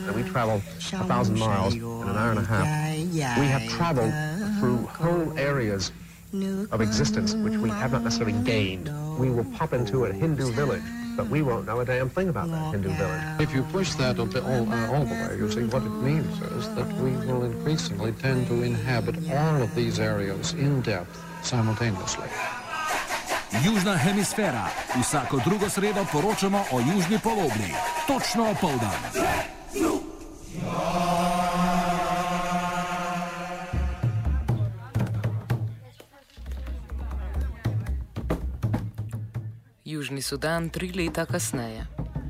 and we travel 1,000 miles in an hour and a half. We have traveled through whole areas of existence which we have not necessarily gained. We will pop into a Hindu village, but we won't know a damn thing about that Hindu village. If you push that all the way, you see what it means is that we will increasingly tend to inhabit all of these areas in depth simultaneously. Južna hemisfera. Vsako drugo sredo poročamo o južni polobli. Točno opoldan. Južni Sudan 3 leta kasneje.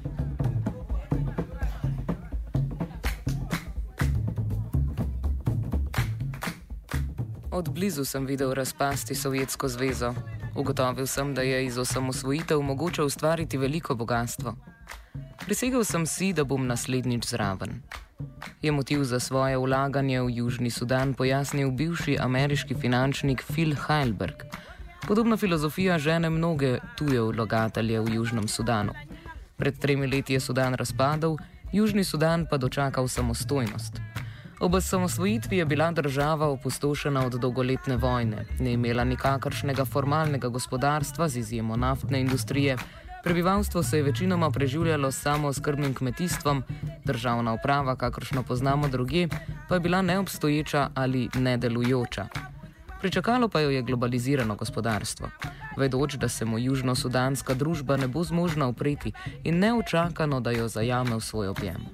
Od blizu sem videl razpasti Sovjetsko zvezo. Ugotovil sem, da je iz osamosvojitev mogoče ustvariti veliko bogatstvo. Prisegel sem si, da bom naslednjič zraven. Je motiv za svoje vlaganje v Južni Sudan pojasnil bivši ameriški finančnik Phil Heilberg. Podobna filozofija žene mnoge tuje vlagatelje v Južnem Sudanu. Pred 3 leti je Sudan razpadel, Južni Sudan pa dočakal samostojnost. Ob osamosvojitvi je bila država opustošena od dolgoletne vojne, ne imela nikakršnega formalnega gospodarstva z izjemo naftne industrije, prebivalstvo se je večinoma preživljalo s samooskrbnim kmetijstvom, državna uprava, kakršno poznamo drugje, pa je bila neobstoječa ali nedelujoča. Pričakalo pa jo je globalizirano gospodarstvo. Vedoč, da se mu južnosudanska družba ne bo zmožna upreti in neučakano, da jo zajame v svoj objem.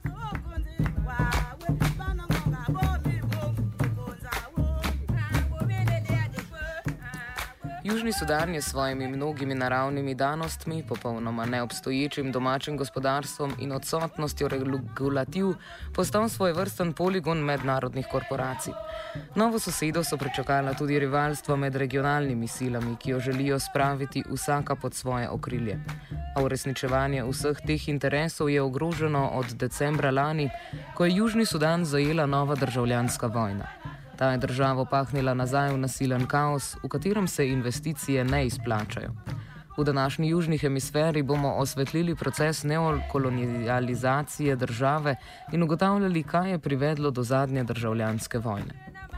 Južni Sudan je s svojimi mnogimi naravnimi danostmi, popolnoma neobstoječim domačim gospodarstvom in odsotnostjo regulativ postal svojevrsten poligon mednarodnih korporacij. Novo sosedo so pričakala tudi rivalstva med regionalnimi silami, ki jo želijo spraviti vsaka pod svoje okrilje. A uresničevanje vseh teh interesov je ogroženo od decembra lani, ko je Južni Sudan zajela nova državljanska vojna. Ta je državo pahnila nazaj v nasilen kaos, v katerem se investicije ne izplačajo. V današnji južni hemisferi bomo osvetlili proces neokolonializacije države in ugotavljali, kaj je privedlo do zadnje državljanske vojne.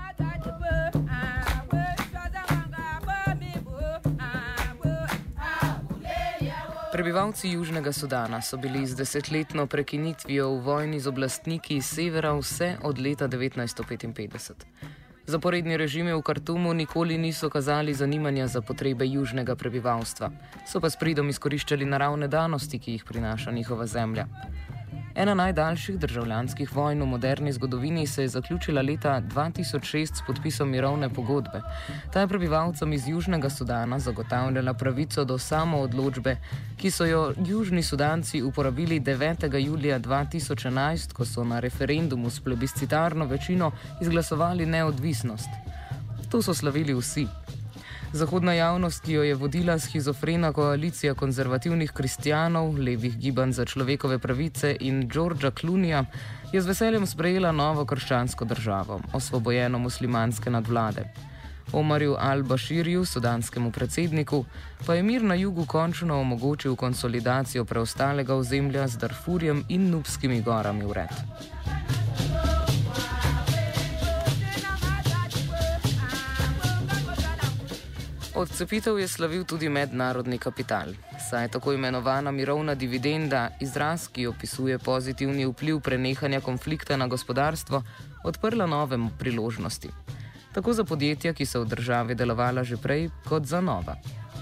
Prebivalci Južnega Sudana so bili z 10-letno prekinitvijo v vojni z oblastniki iz severa vse od leta 1955. Zaporedni režimi v Kartumu nikoli niso kazali zanimanja za potrebe južnega prebivalstva, so pa s pridom izkoriščali naravne danosti, ki jih prinaša njihova zemlja. Ena najdaljših državljanskih vojn v moderni zgodovini se je zaključila leta 2006 s podpisom mirovne pogodbe. Ta je prebivalcem iz Južnega Sudana zagotavljala pravico do samoodločbe, ki so jo Južni Sudanci uporabili 9. julija 2011, ko so na referendumu s plebiscitarno večino izglasovali neodvisnost. To so slavili vsi. Zahodna javnost, ki jo je vodila shizofrena koalicija konzervativnih kristjanov, levih gibanj za človekove pravice in Georgea Clooneyja, je z veseljem sprejela novo krščansko državo, osvobojeno muslimanske nadvlade. Omarju al-Bashirju, sudanskemu predsedniku, pa je mir na jugu končno omogočil konsolidacijo preostalega ozemlja z Darfurjem in Nubskimi gorami vred. Odcepitev je slavil tudi mednarodni kapital, saj je tako imenovana mirovna dividenda, izraz, ki opisuje pozitivni vpliv prenehanja konflikta na gospodarstvo, odprla nove priložnosti. Tako za podjetja, ki so v državi delovala že prej, kot za nova.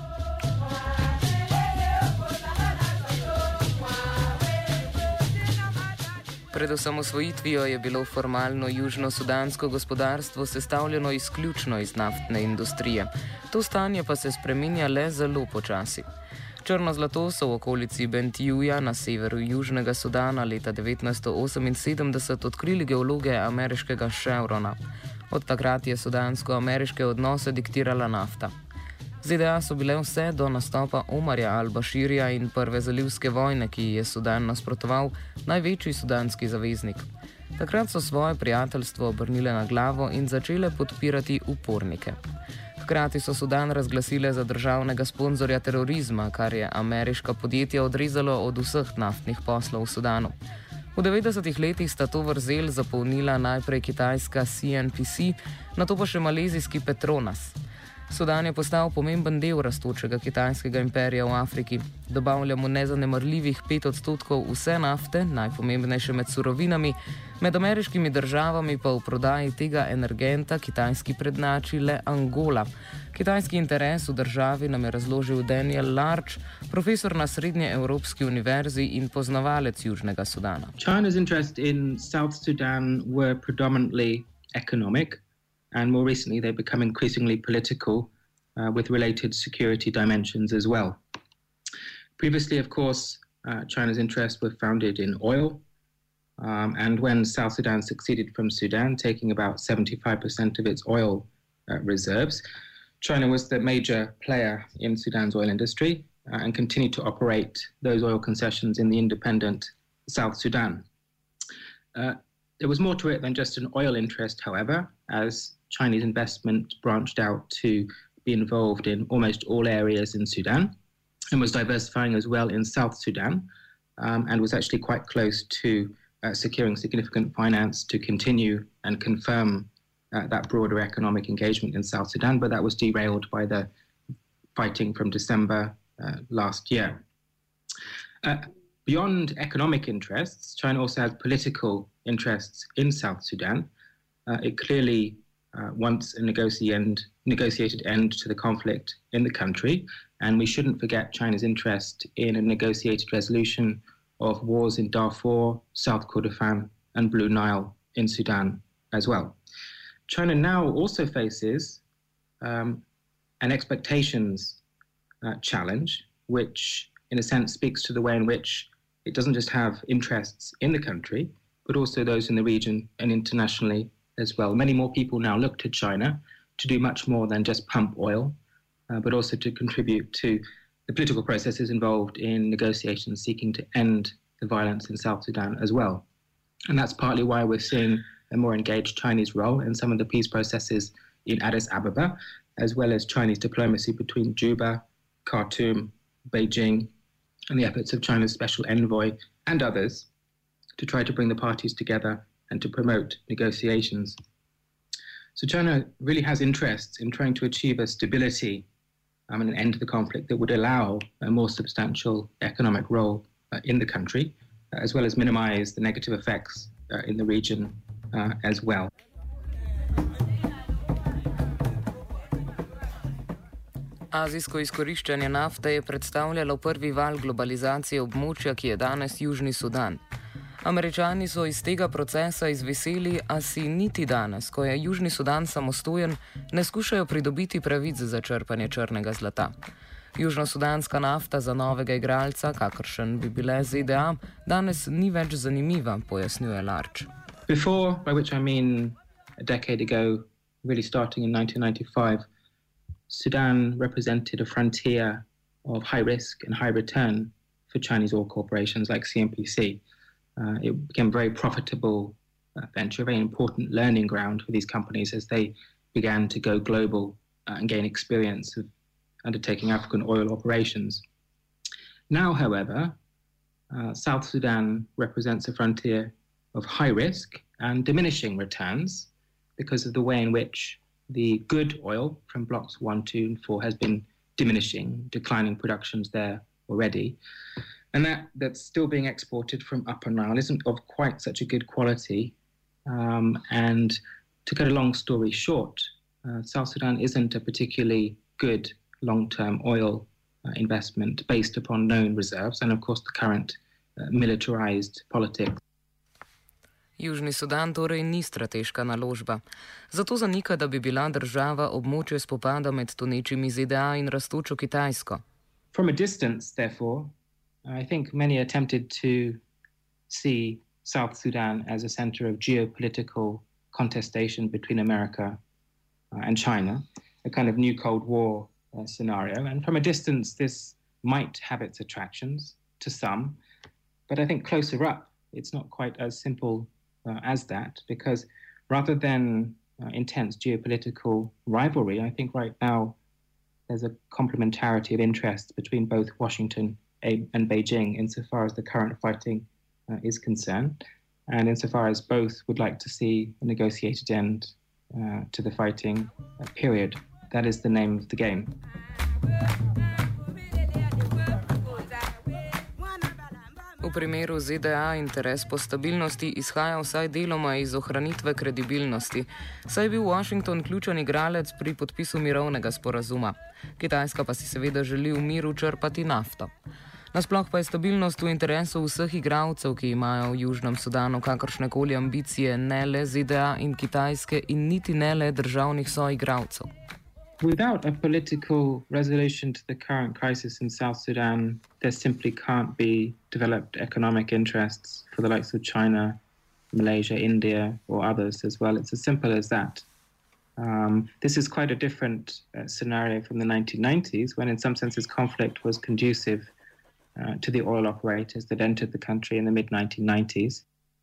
Pred osamosvojitvijo je bilo formalno južno-sudansko gospodarstvo sestavljeno izključno iz naftne industrije. To stanje pa se spreminja le zelo počasi. Črno zlato so v okolici Bentijuja na severu Južnega Sudana leta 1978 odkrili geologe ameriškega Chevrona. Od takrat je sudansko-ameriške odnose diktirala nafta. ZDA so bile vse do nastopa Omarja al-Bashirja in prve zalivske vojne, ki je Sudan nasprotoval, največji sudanski zaveznik. Takrat so svoje prijateljstvo obrnile na glavo in začele podpirati upornike. Hkrati so Sudan razglasile za državnega sponzorja terorizma, kar je ameriška podjetja odrezalo od vseh naftnih poslov v Sudanu. V 90-ih letih sta to vrzel zapolnila najprej kitajska CNPC, nato pa še malezijski Petronas. Sudan je postal pomemben del rastočega kitajskega imperija v Afriki. Dobavlja mu nezanemarljivih 5% vse nafte, najpomembnejše med surovinami, med ameriškimi državami pa v prodaji tega energenta kitajski prednači le Angola. Kitajski interes v državi nam je razložil Daniel Larch, profesor na Srednjeevropski univerzi in poznavalec Južnega Sudana. China's interest in South Sudan were predominantly economic. And more recently, they've become increasingly political with related security dimensions as well. Previously, of course, China's interests were founded in oil. And when South Sudan succeeded from Sudan, taking about 75% of its oil reserves, China was the major player in Sudan's oil industry and continued to operate those oil concessions in the independent South Sudan. There was more to it than just an oil interest, however, as Chinese investment branched out to be involved in almost all areas in Sudan and was diversifying as well in South Sudan and was actually quite close to securing significant finance to continue and confirm that broader economic engagement in South Sudan, but that was derailed by the fighting from December last year. Beyond economic interests, China also has political interests in South Sudan. It clearly wants a negotiated end to the conflict in the country, and we shouldn't forget China's interest in a negotiated resolution of wars in Darfur, South Kordofan, and Blue Nile in Sudan as well. China now also faces an expectations challenge, which in a sense speaks to the way in which it doesn't just have interests in the country, but also those in the region and internationally as well. Many more people now look to China to do much more than just pump oil, but also to contribute to the political processes involved in negotiations seeking to end the violence in South Sudan as well. And that's partly why we're seeing a more engaged Chinese role in some of the peace processes in Addis Ababa, as well as Chinese diplomacy between Juba, Khartoum, Beijing, and the efforts of China's special envoy and others to try to bring the parties together and to promote negotiations. So China really has interests in trying to achieve a stability and an end to the conflict that would allow a more substantial economic role in the country, as well as minimize the negative effects in the region as well. Azijsko izkoriščanje nafte je predstavljalo prvi val globalizacije območja, ki je danes Južni Sudan. Američani so iz tega procesa izviseli, a si niti danes, ko je Južni Sudan samostojen, ne skušajo pridobiti pravic za črpanje črnega zlata. Južnosudanska nafta za novega igralca, kakršen bi bile ZDA, danes ni več zanimiva, pojasnjuje Larch. Before, by which I mean a decade ago, really starting in 1995, Sudan represented a frontier of high risk and high return for Chinese oil corporations like CNPC. It became a very profitable venture, a very important learning ground for these companies as they began to go global and gain experience of undertaking African oil operations. Now, however, South Sudan represents a frontier of high risk and diminishing returns because of the way in which the good oil from blocks 1, 2, and 4 has been diminishing, declining productions there already. And that's still being exported from Upper Nile isn't of quite such a good quality. And to cut a long story short, South Sudan isn't a particularly good long-term oil investment based upon known reserves and, of course, the current militarized politics. Južni Sudan torej ni strateška naložba. Zato zanika, da bi bila država območje spopada med tonečimi ZDA in rastočo Kitajsko. From a distance, therefore, I think many attempted to see South Sudan as a center of geopolitical contestation between America and China, a kind of new Cold War scenario. And from a distance, this might have its attractions to some, but I think closer up, it's not quite as simple as that, because rather than intense geopolitical rivalry, I think right now there's a complementarity of interests between both Washington and Beijing insofar as the current fighting is concerned. And insofar as both would like to see a negotiated end to the fighting, period. That is the name of the game. V primeru ZDA interes po stabilnosti izhaja vsaj deloma iz ohranitve kredibilnosti, saj je bil Washington ključen igralec pri podpisu mirovnega sporazuma. Kitajska pa si seveda želi v miru črpati nafto. Nasploh pa je stabilnost v interesu vseh igralcev, ki imajo v Južnem Sudanu kakršnekoli ambicije, ne le ZDA in Kitajske in niti ne le državnih soigralcev. Without a political resolution to the current crisis in South Sudan, there simply can't be developed economic interests for the likes of China, Malaysia, India, or others as well. It's as simple as that. This is quite a different scenario from the 1990s, when in some senses conflict was conducive to the oil operators that entered the country in the mid-1990s.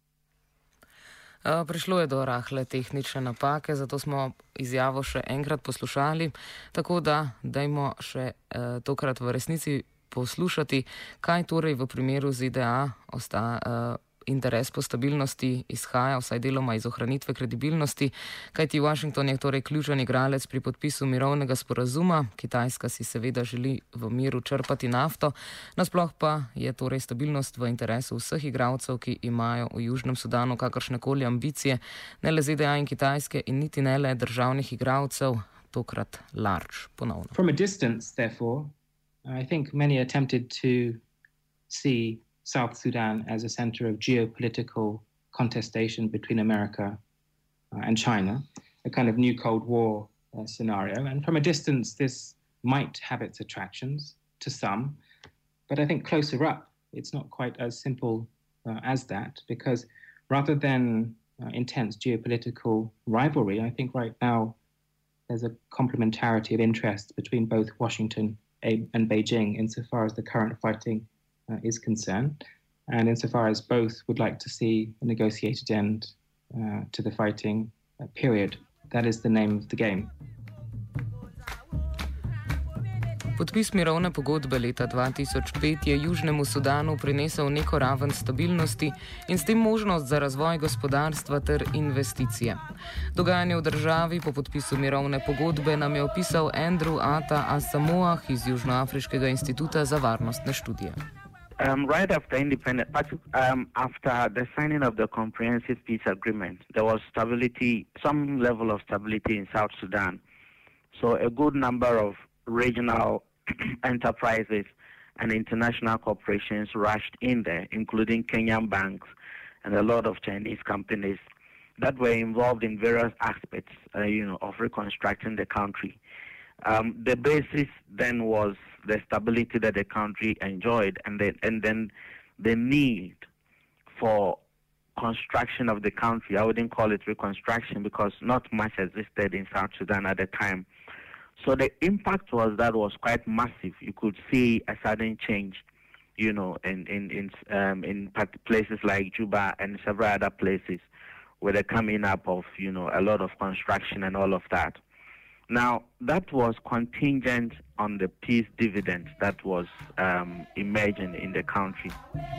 Prišlo je do rahle tehnične napake, zato smo izjavo še enkrat poslušali, tako da dajmo še tokrat v resnici poslušati, kaj torej v primeru ZDA interes po stabilnosti izhaja, vsaj deloma iz ohranitve kredibilnosti, kajti Washington je torej ključen igralec pri podpisu mirovnega sporazuma, Kitajska si seveda želi v miru črpati nafto, nasploh pa je torej stabilnost v interesu vseh igralcev, ki imajo v Južnem Sudanu kakršnekoli ambicije, ne le ZDA in Kitajske in niti ne le državnih igralcev, tokrat large ponovno. From a distance, therefore, I think many attempted to see South Sudan as a center of geopolitical contestation between America and China, a kind of new Cold War scenario. And from a distance, this might have its attractions to some, but I think closer up, it's not quite as simple as that, because rather than intense geopolitical rivalry, I think right now there's a complementarity of interests between both Washington and Beijing insofar as the current fighting is concerned, and insofar as both would like to see a negotiated end to the fighting, period. That is the name of the game. Podpis mirovne pogodbe leta 2005 je Južnemu Sudanu prinesel neko raven stabilnosti in s tem možnost za razvoj gospodarstva ter investicije. Dogajanje v državi po podpisu mirovne pogodbe nam je opisal Andrew Ata Asamoah iz Južnoafriškega instituta za varnostne študije. Right after after the signing of the Comprehensive Peace Agreement, there was stability, some level of stability in South Sudan. So a good number of regional enterprises and international corporations rushed in there, including Kenyan banks and a lot of Chinese companies that were involved in various aspects, of reconstructing the country. The basis then was the stability that the country enjoyed, and then the need for construction of the country. I wouldn't call it reconstruction because not much existed in South Sudan at the time. So the impact was quite massive. You could see a sudden change, in places like Juba and several other places where the coming up of, a lot of construction and all of that. Now, that was contingent on the peace dividend that was emerging in the country.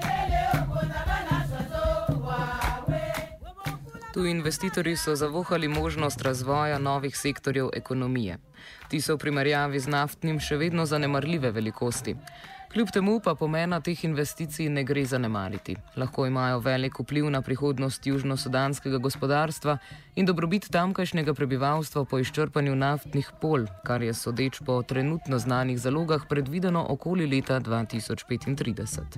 Tu investitorji so zavohali možnost razvoja novih sektorjev ekonomije. Ti so v primerjavi z naftnim še vedno zanemarljive velikosti. Kljub temu pa pomena teh investicij ne gre zanemariti. Lahko imajo velik vpliv na prihodnost južnosudanskega gospodarstva in dobrobit tamkajšnjega prebivalstva po izčrpanju naftnih polj, kar je sodeč po trenutno znanih zalogah predvideno okoli leta 2035.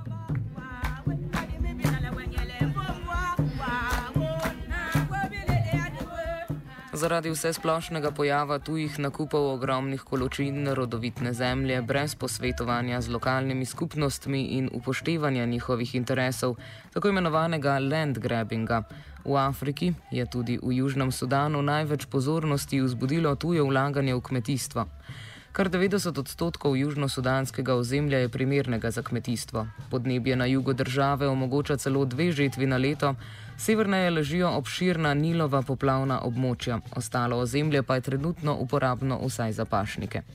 Zaradi vsesplošnega pojava tujih nakupov ogromnih količin rodovitne zemlje brez posvetovanja z lokalnimi skupnostmi in upoštevanja njihovih interesov, tako imenovanega land grabbinga. V Afriki je tudi v Južnem Sudanu največ pozornosti vzbudilo tuje vlaganje v kmetijstvo. Kar 90% južnosudanskega ozemlja je primernega za kmetijstvo. Podnebje na jugu države omogoča celo 2 žetvi na leto, severneje ležijo obširna Nilova poplavna območja, ostalo ozemlje pa je trenutno uporabno vsaj za pašnike.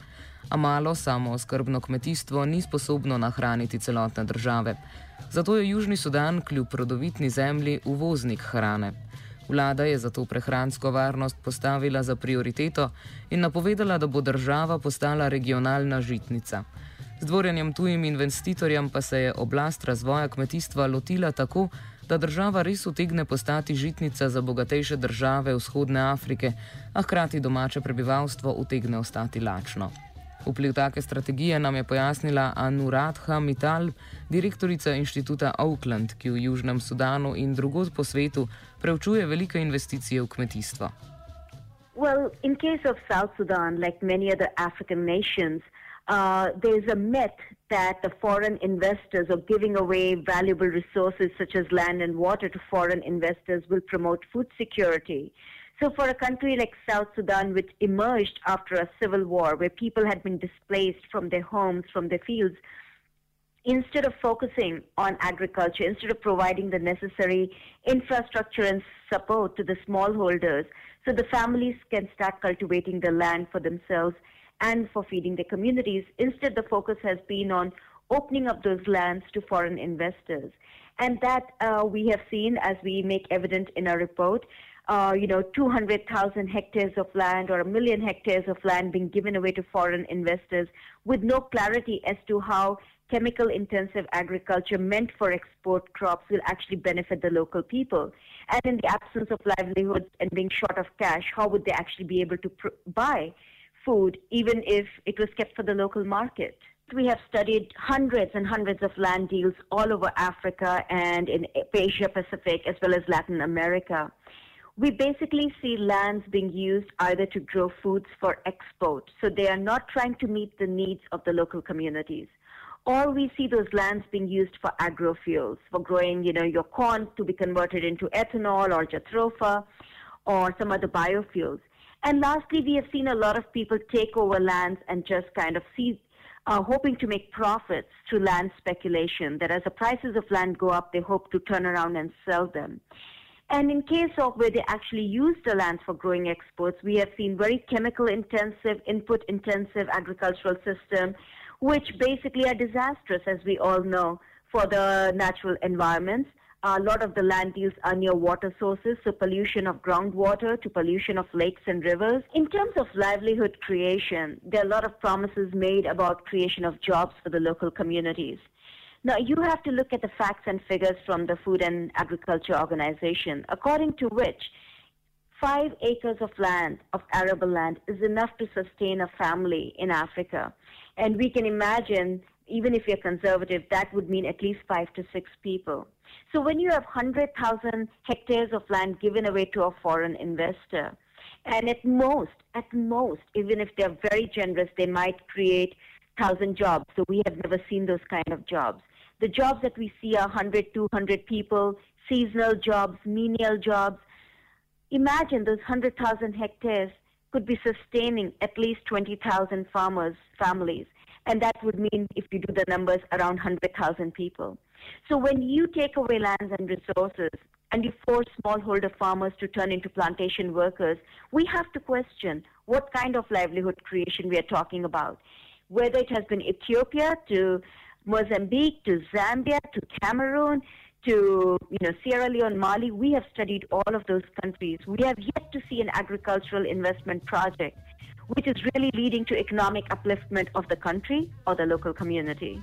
a malo samooskrbno kmetijstvo ni sposobno nahraniti celotne države. Zato je Južni Sudan kljub rodovitni zemlji uvoznik hrane. Vlada je zato prehransko varnost postavila za prioriteto in napovedala, da bo država postala regionalna žitnica. Z dvorjenjem tujim investitorjem pa se je oblast razvoja kmetijstva lotila tako, da država res utegne postati žitnica za bogatejše države vzhodne Afrike, a hkrati domače prebivalstvo utegne ostati lačno. Vpliv take strategije nam je pojasnila Anuradha Mittal, direktorica inštituta Oakland, ki v Južnem Sudanu in drugod po svetu preučuje velike investicije v kmetijstvo. Well, in case of South Sudan, like many other African nations, there is a myth that the foreign investors or giving away valuable resources such as land and water to foreign investors will promote food security. So for a country like South Sudan, which emerged after a civil war where people had been displaced from their homes, from their fields, instead of focusing on agriculture, instead of providing the necessary infrastructure and support to the smallholders, so the families can start cultivating the land for themselves and for feeding their communities, instead the focus has been on opening up those lands to foreign investors. And that we have seen, as we make evident in our report, 200,000 hectares of land or 1 million hectares of land being given away to foreign investors with no clarity as to how chemical-intensive agriculture meant for export crops will actually benefit the local people. And in the absence of livelihoods and being short of cash, how would they actually be able to buy food even if it was kept for the local market? We have studied hundreds and hundreds of land deals all over Africa and in Asia Pacific as well as Latin America. We basically see lands being used either to grow foods for export, so they are not trying to meet the needs of the local communities, or we see those lands being used for agrofuels, for growing, your corn to be converted into ethanol or jatropha or some other biofuels. And lastly, we have seen a lot of people take over lands and just kind of hoping to make profits through land speculation, that as the prices of land go up, they hope to turn around and sell them. And in case of where they actually use the lands for growing exports, we have seen very chemical-intensive, input-intensive agricultural system, which basically are disastrous, as we all know, for the natural environments. A lot of the land deals are near water sources, so pollution of groundwater to pollution of lakes and rivers. In terms of livelihood creation, there are a lot of promises made about creation of jobs for the local communities. Now, you have to look at the facts and figures from the Food and Agriculture Organization, according to which 5 acres of land, of arable land, is enough to sustain a family in Africa. And we can imagine, even if you're conservative, that would mean at least 5 to 6 people. So when you have 100,000 hectares of land given away to a foreign investor, and at most, even if they're very generous, they might create 1,000 jobs. So we have never seen those kind of jobs. The jobs that we see are 100, 200 people, seasonal jobs, menial jobs. Imagine those 100,000 hectares could be sustaining at least 20,000 families. And that would mean, if you do the numbers, around 100,000 people. So when you take away lands and resources and you force smallholder farmers to turn into plantation workers, we have to question what kind of livelihood creation we are talking about. Whether it has been Ethiopia to Mozambique to Zambia to Cameroon to Sierra Leone, Mali, we have studied all of those countries. We have yet to see an agricultural investment project which is really leading to economic upliftment of the country or the local community.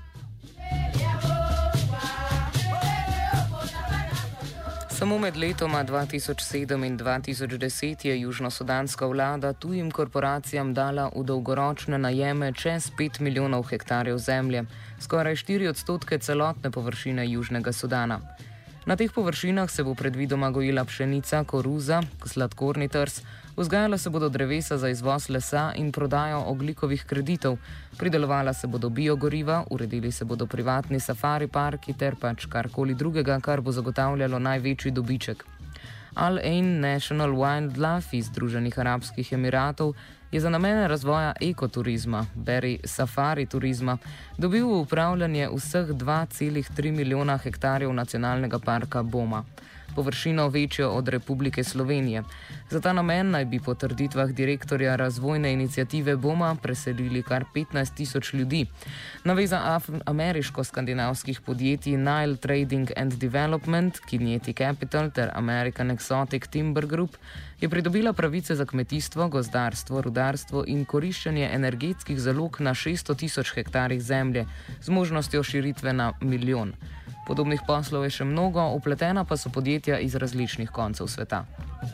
Samo med letoma 2007 in 2010 je južnosudanska vlada tujim korporacijam dala v dolgoročne najeme čez 5 milijonov hektarjev zemlje, skoraj 4% celotne površine Južnega Sudana. Na teh površinah se bo predvidoma gojila pšenica, koruza, sladkorni trs, vzgajala se bodo drevesa za izvoz lesa in prodajo ogljikovih kreditov, pridelovala se bodo biogoriva, uredili se bodo privatni safari parki ter pač karkoli drugega, kar bo zagotavljalo največji dobiček. Al Ain National Wildlife iz Združenih arabskih emiratov je za namene razvoja ekoturizma, beri safari turizma, dobil v upravljanje vseh 2,3 milijona hektarjev nacionalnega parka Boma. površino večjo od Republike Slovenije. Za ta namen naj bi po trditvah direktorja razvojne iniciative BOMA preselili kar 15.000 ljudi. Naveza ameriško-skandinavskih podjetij Nile Trading and Development, Kineti Capital ter American Exotic Timber Group je pridobila pravice za kmetijstvo, gozdarstvo, rudarstvo in koriščenje energetskih zalog na 600.000 hektarih zemlje z možnostjo širitve na 1 milijon. Podobnih poslov je še mnogo, upletena pa so podjetja iz različnih koncev sveta.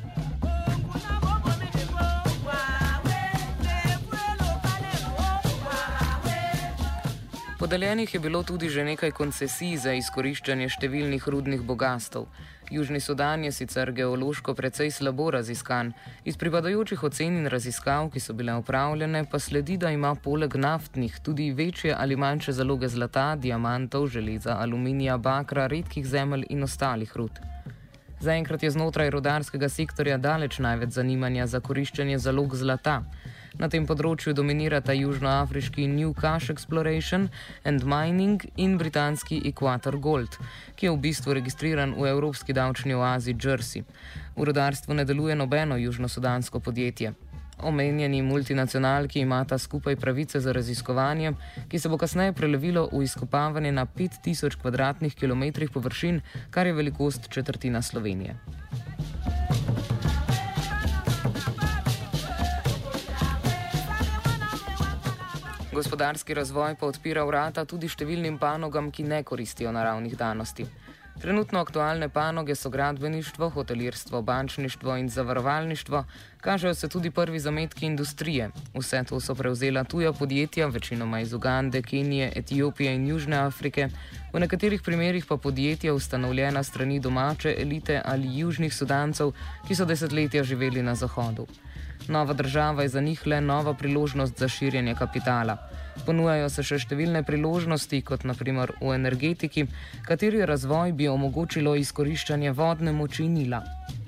Podeljenih je bilo tudi že nekaj koncesij za izkoriščanje številnih rudnih bogastev. Južni Sudan je sicer geološko precej slabo raziskan. Iz pripadajočih ocen in raziskav, ki so bile opravljene, pa sledi, da ima poleg naftnih tudi večje ali manjše zaloge zlata, diamantov, železa, aluminija, bakra, redkih zemelj in ostalih rud. Zaenkrat je znotraj rudarskega sektorja daleč največ zanimanja za koriščenje zalog zlata. Na tem področju dominirata južnoafriški New Cash Exploration and Mining in britanski Equator Gold, ki je v bistvu registriran v evropski davčni oazi Jersey. V rudarstvu ne deluje nobeno južnosudansko podjetje. Omenjeni multinacionalki imata skupaj pravice za raziskovanje, ki se bo kasneje prelevilo v izkopavanje na 5000 kvadratnih kilometrih površin, kar je velikost četrtina Slovenije. Gospodarski razvoj pa odpira vrata tudi številnim panogam, ki ne koristijo naravnih danosti. Trenutno aktualne panoge so gradbeništvo, hotelirstvo, bančništvo in zavarovalništvo, kažejo se tudi prvi zametki industrije. Vse to so prevzela tuja podjetja, večinoma iz Ugande, Kenije, Etiopije in Južne Afrike, v nekaterih primerih pa podjetja ustanovljena strani domače elite ali južnih Sudancev, ki so desetletja živeli na Zahodu. Nova država je za njih le nova priložnost za širjenje kapitala. Ponujajo se še številne priložnosti, kot naprimer v energetiki, kateri razvoj bi omogočilo izkoriščanje vodne moči Nila.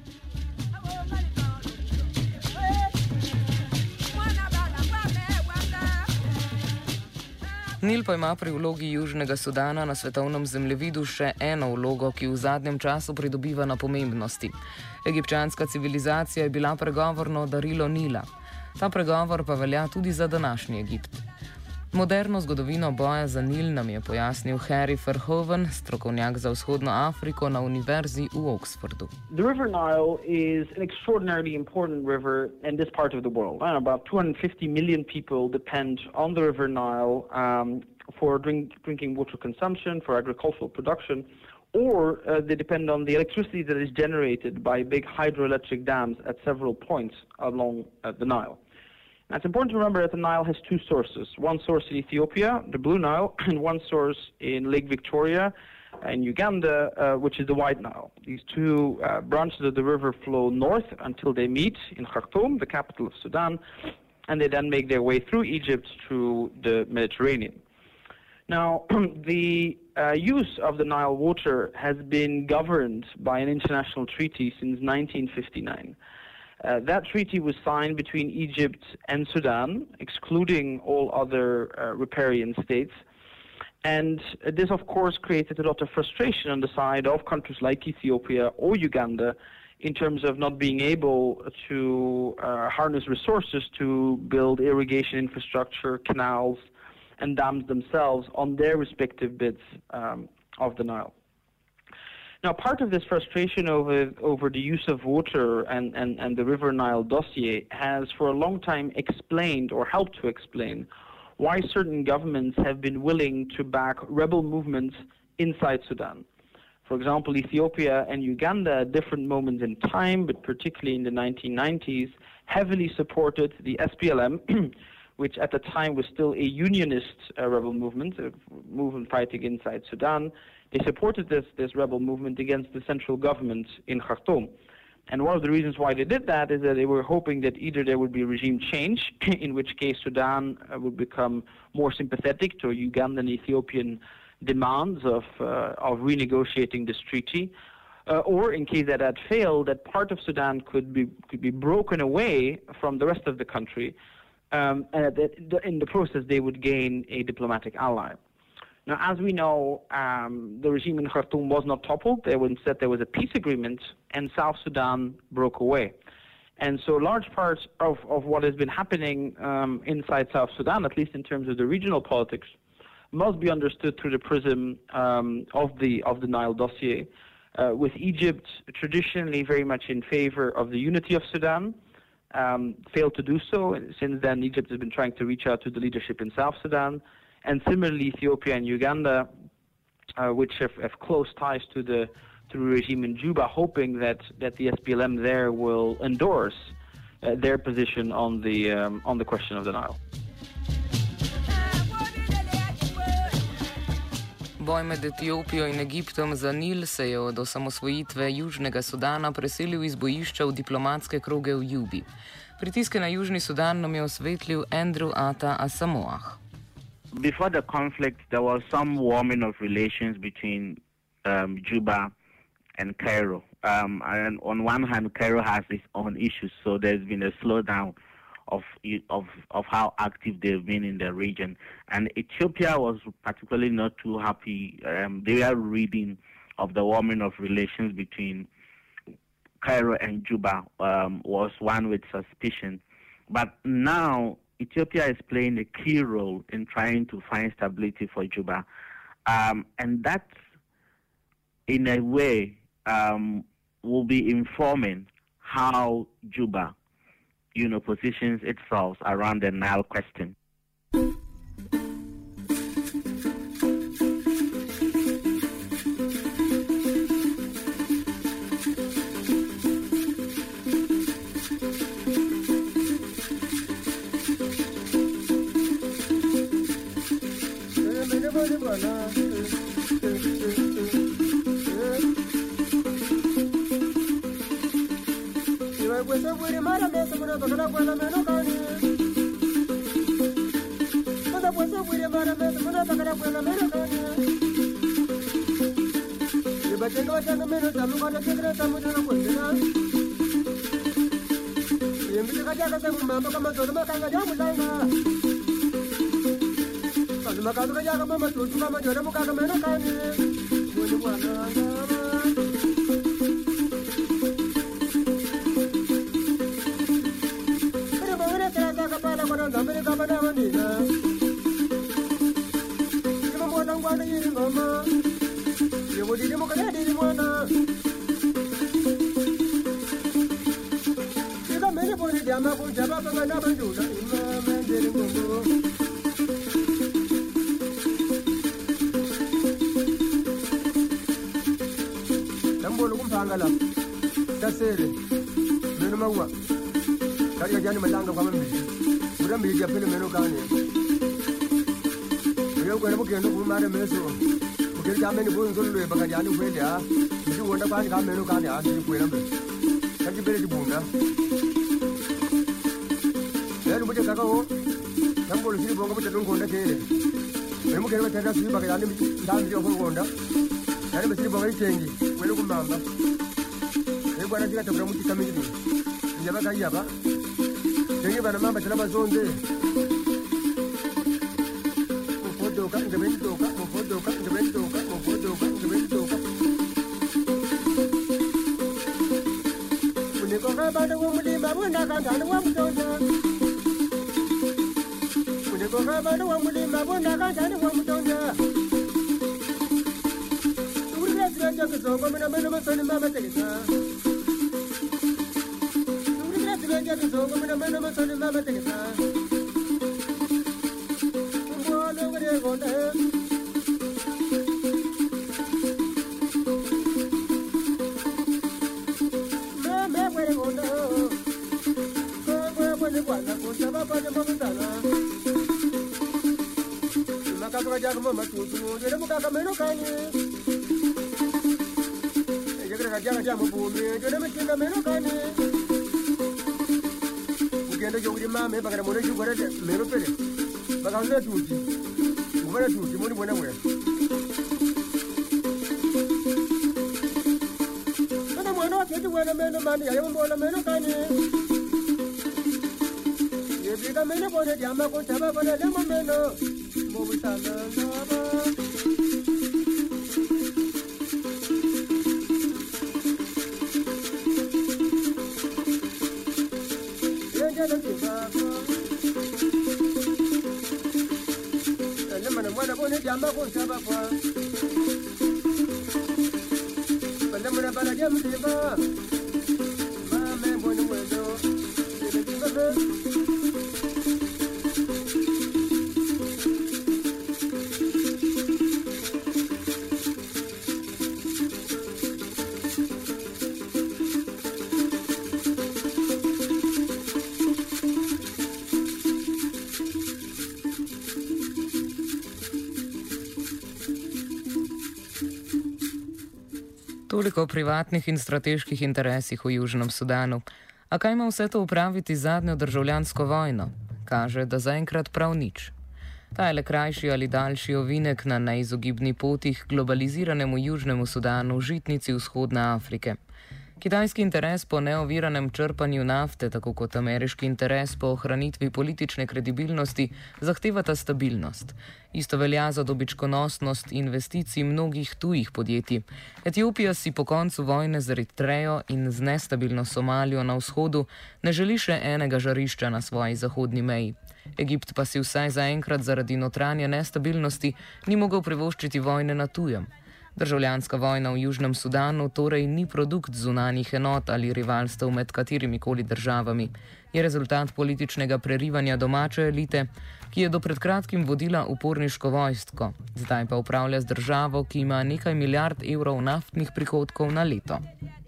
Nil pa ima pri vlogi Južnega Sudana na svetovnem zemljevidu še eno vlogo, ki v zadnjem času pridobiva na pomembnosti. Egipčanska civilizacija je bila pregovorno darilo Nila. Ta pregovor pa velja tudi za današnji Egipt. Moderno zgodovino boja za Nil nam je pojasnil Harry Verhoeven, strokovnjak za vzhodno Afriko na univerzi v Oxfordu. The River Nile is an extraordinarily important river in this part of the world. About 250 million people depend on the River Nile for drinking water consumption, for agricultural production, or they depend on the electricity that is generated by big hydroelectric dams at several points along the Nile. Now, it's important to remember that the Nile has two sources. One source in Ethiopia, the Blue Nile, and one source in Lake Victoria in Uganda, which is the White Nile. These two branches of the river flow north until they meet in Khartoum, the capital of Sudan, and they then make their way through Egypt through the Mediterranean. Now, the use of the Nile water has been governed by an international treaty since 1959. That treaty was signed between Egypt and Sudan, excluding all other riparian states. And this, of course, created a lot of frustration on the side of countries like Ethiopia or Uganda in terms of not being able to harness resources to build irrigation infrastructure, canals, and dams themselves on their respective bits of the Nile. Now, part of this frustration over the use of water and the River Nile dossier has for a long time explained or helped to explain why certain governments have been willing to back rebel movements inside Sudan. For example, Ethiopia and Uganda at different moments in time, but particularly in the 1990s, heavily supported the SPLM, which at the time was still a unionist rebel movement, a movement fighting inside Sudan. They supported this rebel movement against the central government in Khartoum. And one of the reasons why they did that is that they were hoping that either there would be regime change, in which case Sudan would become more sympathetic to Ugandan and Ethiopian demands of renegotiating this treaty, or in case that had failed, that part of Sudan could be broken away from the rest of the country, and that in the process they would gain a diplomatic ally. Now, as we know, the regime in Khartoum was not toppled. Instead, there was a peace agreement, and South Sudan broke away. And so large parts of what has been happening inside South Sudan, at least in terms of the regional politics, must be understood through the prism of the Nile dossier, with Egypt traditionally very much in favor of the unity of Sudan, failed to do so. And since then, Egypt has been trying to reach out to the leadership in South Sudan. And similarly, Ethiopia and Uganda, which have close ties to the regime in Juba, hoping that the SPLM there will endorse their position on the question of the Nile. Boj med Etiopijo in Egiptom za Nil se je od osamosvojitve Južnega Sudana preselil iz bojišča v diplomatske kroge v Jubi. Pritiske na Južni Sudan nam je osvetlil Andrew Atta Asamoah. Before the conflict, there was some warming of relations between Juba and Cairo. And on one hand, Cairo has its own issues, so there's been a slowdown of how active they've been in the region. And Ethiopia was particularly not too happy. They are reading of the warming of relations between Cairo and Juba was one with suspicion. But now Ethiopia is playing a key role in trying to find stability for Juba. And that, in a way, will be informing how Juba positions itself around the Nile question. Meno Toliko o privatnih in strateških interesih v Južnem Sudanu. A kaj ima vse to upraviti z zadnjo državljansko vojno? Kaže, da zaenkrat prav nič. Ta je le krajši ali daljši ovinek na neizogibni poti k globaliziranemu Južnemu Sudanu, žitnici vzhodne Afrike. Kitajski interes po neoviranem črpanju nafte, tako kot ameriški interes po ohranitvi politične kredibilnosti, zahtevata stabilnost. Isto velja za dobičkonosnost investicij mnogih tujih podjetij. Etiopija si po koncu vojne z Eritrejo in z nestabilno Somalijo na vzhodu ne želi še enega žarišča na svoji zahodni meji. Egipt pa si vsaj zaenkrat zaradi notranje nestabilnosti ni mogel privoščiti vojne na tujem. Državljanska vojna v Južnem Sudanu torej ni produkt zunanjih enot ali rivalstev med katerimikoli državami. Je rezultat političnega prerivanja domače elite, ki je do pred kratkim vodila uporniško vojsko, zdaj pa upravlja z državo, ki ima nekaj milijard evrov naftnih prihodkov na leto.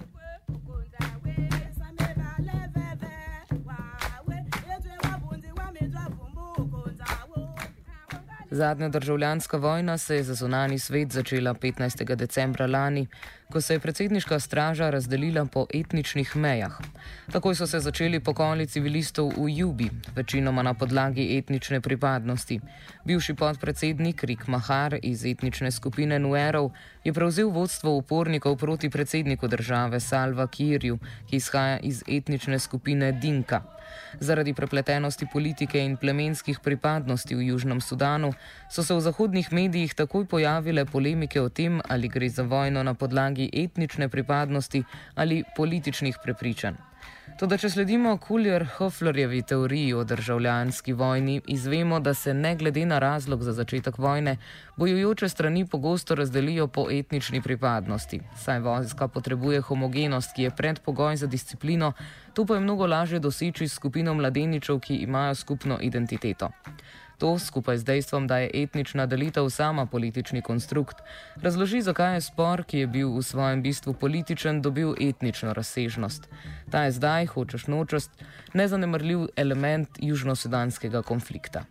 Zadnja državljanska vojna se je za zunanji svet začela 15. decembra lani, ko se je predsedniška straža razdelila po etničnih mejah. Takoj so se začeli pokoli civilistov v Jubi, večinoma na podlagi etnične pripadnosti. Bivši podpredsednik Rik Mahar iz etnične skupine Nuerov je prevzel vodstvo upornikov proti predsedniku države Salva Kiirju, ki izhaja iz etnične skupine Dinka. Zaradi prepletenosti politike in plemenskih pripadnosti v Južnem Sudanu so se v zahodnih medijih takoj pojavile polemike o tem, ali gre za vojno na podlagi etnične pripadnosti ali političnih prepričanj. Toda če sledimo Collier-Hoflerjevi teoriji o državljanski vojni, izvemo, da se ne glede na razlog za začetek vojne, bojujoče strani pogosto razdelijo po etnični pripadnosti, saj vojska potrebuje homogenost, ki je predpogoj za disciplino, to pa je mnogo lažje doseči s skupino mladeničev, ki imajo skupno identiteto. To, skupaj z dejstvom, da je etnična delitev sama politični konstrukt, razloži, zakaj je spor, ki je bil v svojem bistvu političen, dobil etnično razsežnost. Ta je zdaj, hočeš nočeš, nezanemarljiv element južnosudanskega konflikta.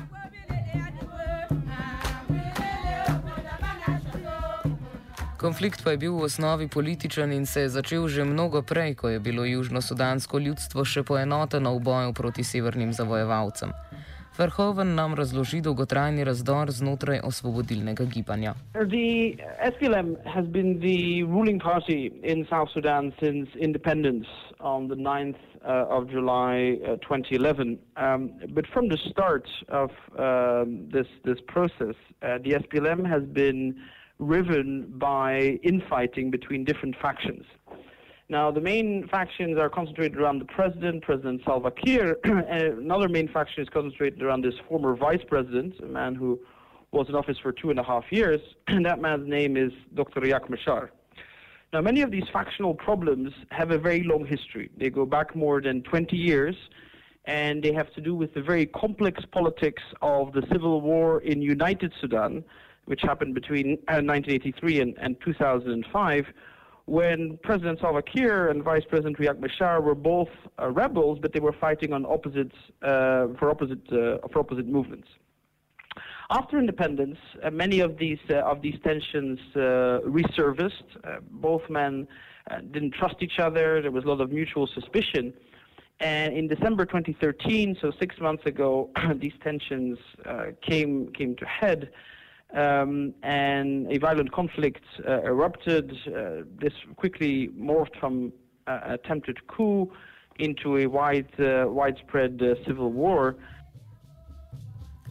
Konflikt pa je bil v osnovi političen in se je začel že mnogo prej, ko je bilo južnosudansko ljudstvo še poenoteno v boju proti severnim zavojevalcem. Verhoeven nam razloži dolgotrajni razdor znotraj osvobodilnega gibanja. The SPLM has been the ruling party in South Sudan since independence on the 9th of July 2011. But from the start of this process, the SPLM has been riven by infighting between different factions. Now, the main factions are concentrated around the president, President Salva Kiir, and another main faction is concentrated around this former vice president, a man who was in office for 2.5 years, and that man's name is Dr. Riek Machar. Now, many of these factional problems have a very long history. They go back more than 20 years, and they have to do with the very complex politics of the civil war in United Sudan, which happened between 1983 and 2005, when President Salva Kiir and Vice President Riek Machar were both rebels, but they were fighting on for opposite movements. After independence, many of these tensions resurfaced. Both men didn't trust each other. There was a lot of mutual suspicion. And in December 2013, so 6 months ago, these tensions came to head. And a violent conflict erupted. This quickly morphed from an attempted coup into a widespread civil war.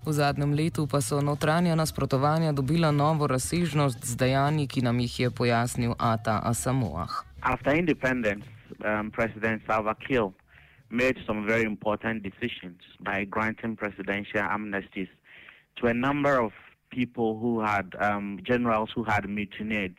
V zadnjem letu pa so notranja nasprotovanja dobila novo razsežnost z dejanji, ki nam jih je pojasnil Ata Asamoah. After independence, President Salva Kiir made some very important decisions by granting presidential amnesties to a number of people who had generals who had mutinied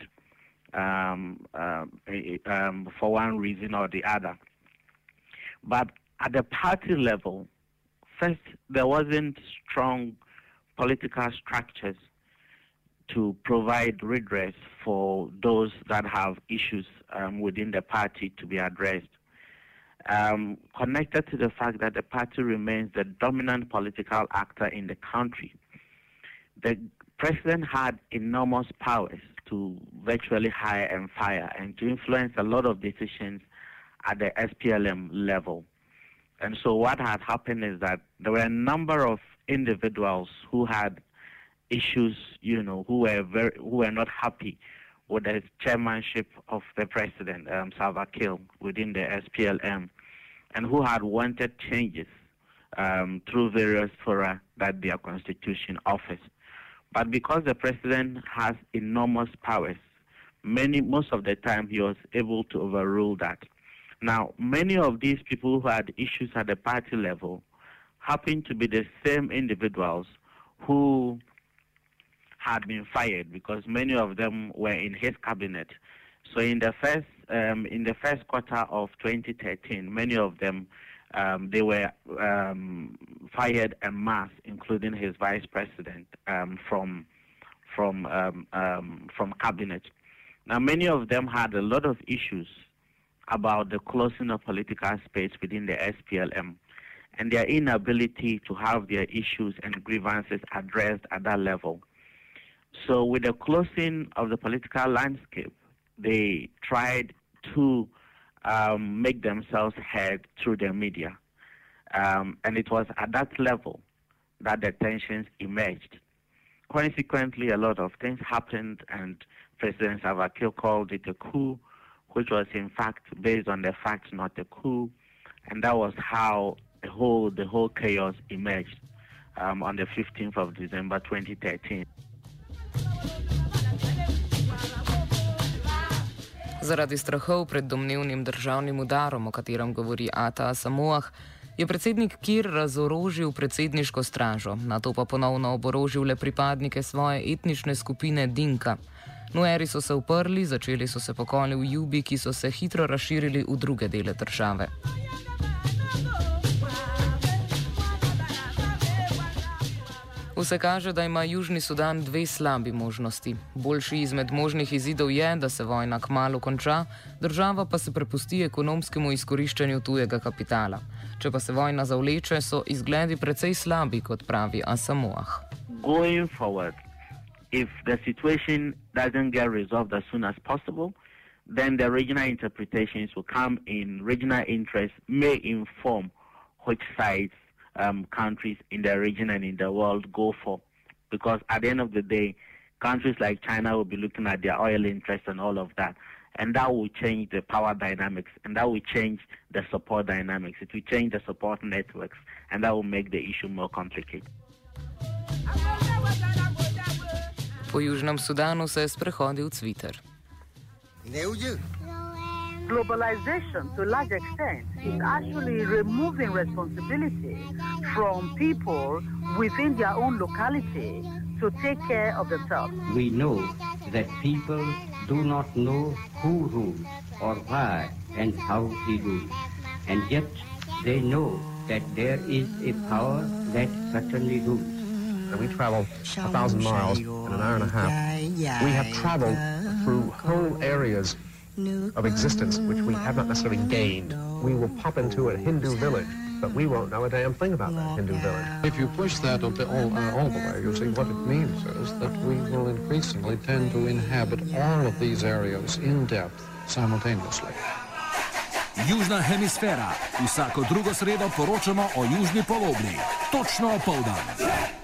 for one reason or the other. But at the party level, first, there wasn't strong political structures to provide redress for those that have issues within the party to be addressed. Connected to the fact that the party remains the dominant political actor in the country, the president had enormous powers to virtually hire and fire and to influence a lot of decisions at the SPLM level. And so what had happened is that there were a number of individuals who had issues, who were not happy with the chairmanship of the president, Salva Kiir, within the SPLM, and who had wanted changes through various fora that their constitution offers. But because the president has enormous powers, most of the time he was able to overrule that. Now, many of these people who had issues at the party level happen to be the same individuals who had been fired, because many of them were in his cabinet. So in the first quarter of 2013, many of them they were fired en masse, including his vice president from cabinet. Now, many of them had a lot of issues about the closing of political space within the SPLM and their inability to have their issues and grievances addressed at that level. So with the closing of the political landscape, they tried to make themselves heard through the media. And it was at that level that the tensions emerged. Consequently, a lot of things happened, and President Salva Kiir called it a coup, which was in fact based on the facts, not a coup. And that was how the whole chaos emerged on the 15th of December 2013. Zaradi strahov pred domnevnim državnim udarom, o katerem govori Ata Asamoah, je predsednik Kiir razorožil predsedniško stražo, nato pa ponovno oborožil le pripadnike svoje etnične skupine Dinka. Nueri so se uprli, začeli so se pokoli v Jubi, ki so se hitro razširili v druge dele države. Vse kaže, da ima Južni Sudan dve slabi možnosti. Boljši izmed možnih izidov je, da se vojna kmalu konča, država pa se prepusti ekonomskemu izkoriščanju tujega kapitala. Če pa se vojna zavleče, so izgledi precej slabi, kot pravi Asamoah. Going forward, if the situation doesn't get resolved as soon as possible, then the regional interpretations will come in. Regional interests may inform which sides countries in the region and in the world go for, because at the end of the day, countries like China will be looking at their oil interests and all of that, and that will change the power dynamics, and that will change the support dynamics. It will change the support networks, and that will make the issue more complicated. Po Južnem Sudanu se je sprehodil Cviter. Globalization, to a large extent, is actually removing responsibility from people within their own locality to take care of themselves. We know that people do not know who rules or why and how he rules, and yet they know that there is a power that certainly rules. We travel 1,000 miles in an hour and a half. We have traveled through whole areas of existence which we have not necessarily gained. We will pop into a Hindu village, but we won't know a damn thing about that Hindu village. If you push that all the way, you see what it means is that we will increasingly tend to inhabit all of these areas in depth simultaneously. Južna hemisfera. Vsako drugo sredo poročamo o južni polobli. Točno opoldan.